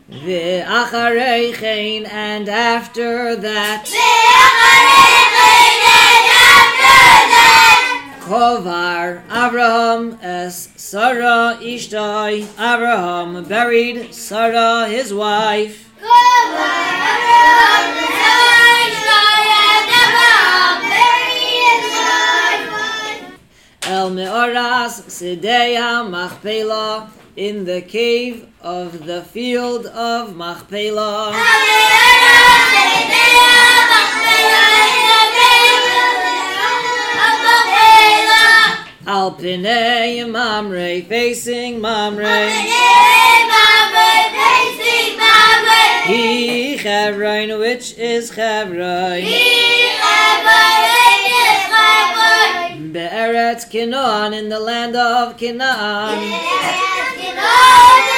V'acharei chen, and after that. Kovar Abraham es Sarah Ishtai. Abraham buried Sarah his wife. El Meoras Sidei HaMachpelah, in the cave of the field of Machpelah. Al Pinei Mamre, facing Mamre. He Chevron, which is Chevron. Be'eretz Canaan, in the land of Canaan.